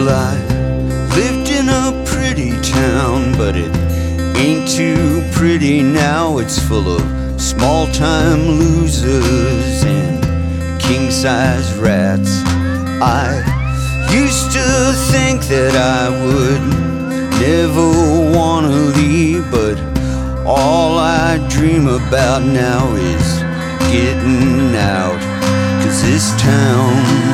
Well, I lived in a pretty town, but it ain't too pretty now. It's full of small-time losers and king-size rats. I used to think that I would never wanna leave, but all I dream about now is getting out, 'cause this town